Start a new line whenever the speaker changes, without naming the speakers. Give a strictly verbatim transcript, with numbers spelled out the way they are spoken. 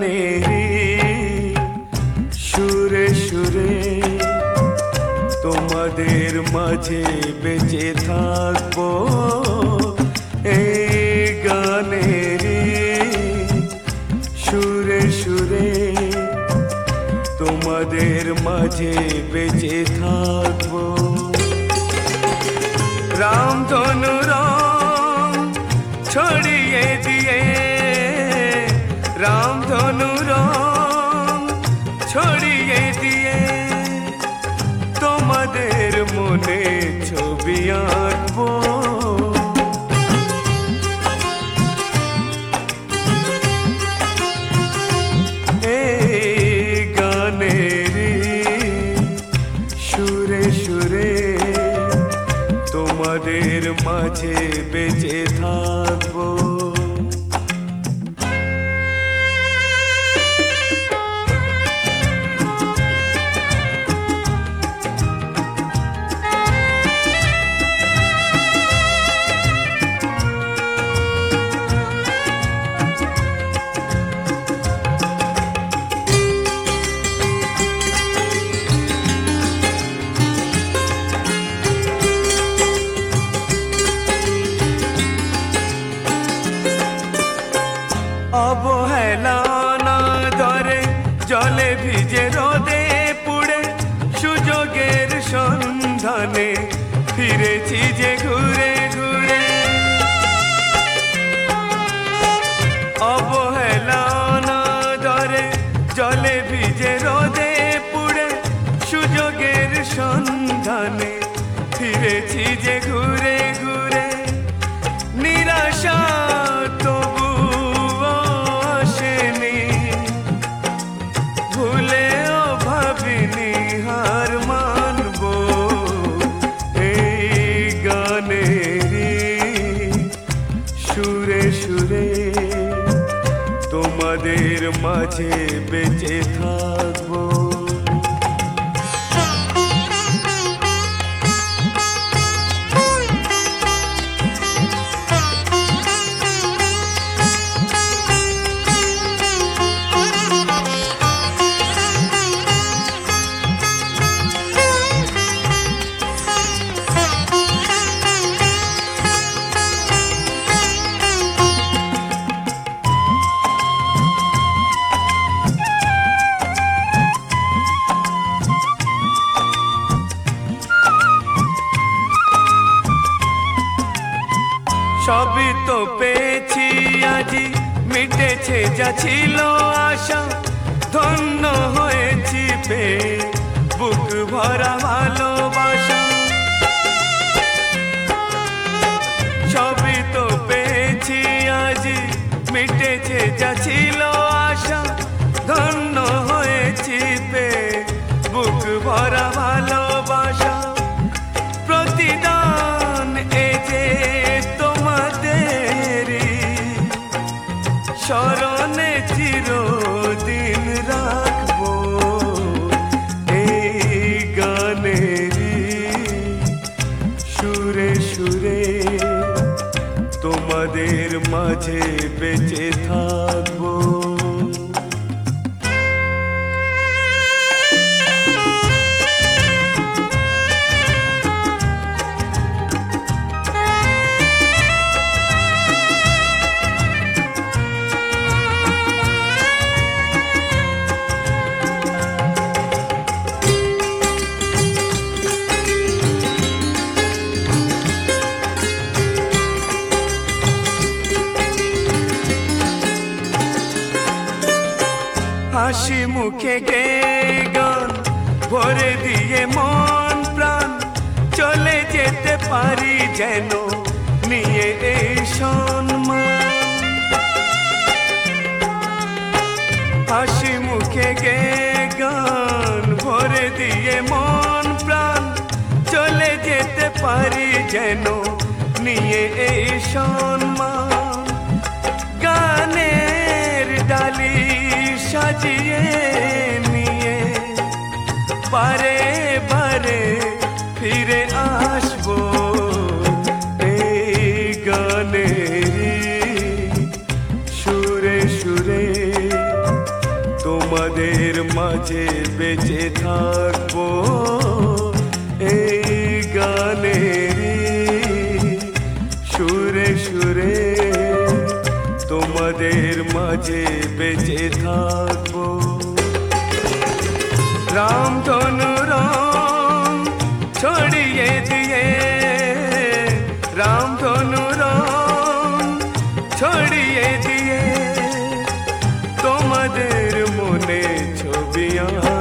গানেরি সুরে সুরে তোমাদের মাঝে বেঁচে থাকবো। এই গানেরি সুরে সুরে তোমাদের মাঝে বেঁচে থাকবো। রামধনু রং ছড়িয়ে দিয়ে, রামধনু রং ছড়িয়ে দিয়ে তোমাদের মনে ছবি আঁকবো। এই গানেরি সুরে সুরে তোমাদের মাঝে বেঁচে থাকবো। অবহেলা না ধরে জলে ভিজে রোদে পুড়ে সুযোগের সন্ধানে ফিরেছি যে ঘুরে ঘুরে। অবহেলা না ধরে জলে ভিজে রোদে পুড়ে সুযোগের সন্ধানে ফিরেছি যে ঘুরে ঘুরে। নিরাশা সুরে সুরে তোমাদের মাঝে বেঁচে থাকবো। সবই তো পেয়েছি আজি, মিটেছে যা ছিল আশা, ধন্য হয়েছি পেয়ে বুক ভরা ভালোবাসা। সবই তো পেয়েছি আজি, মিটেছে যা ছিল আশা, ধন্য হয়েছি পেয়ে বুক ভরা ভালোবাসা। প্রতিদান এ যে স্মরণে চিরদিন রাখবো। এই গানেরি সুরে সুরে তোমাদের মাঝে বেঁচে থাকবো। হাসি মুখে গে গান ভরে দিয়ে মন প্রাণ, চলে যেতে পারি যেন নিয়ে এই সম্মান। হাসি মুখে গে গান ভরে দিয়ে মন প্রাণ, চলে যেতে পারি যেন নিয়ে এই সম্মান। গানের ডালি সাজিয়ে নিয়ে বারে বারে ফিরে আসবো। এই গানেরি সুরে সুরে তোমাদের মাঝে বেঁচে থাকবো এই গানেরই সুরে সুরে তোমাদের মাঝে বেঁচে থাকবো। রামধনু রং ছড়িয়ে দিয়ে রামধনু রং ছড়িয়ে দিয়ে তোমাদের মনে ছবি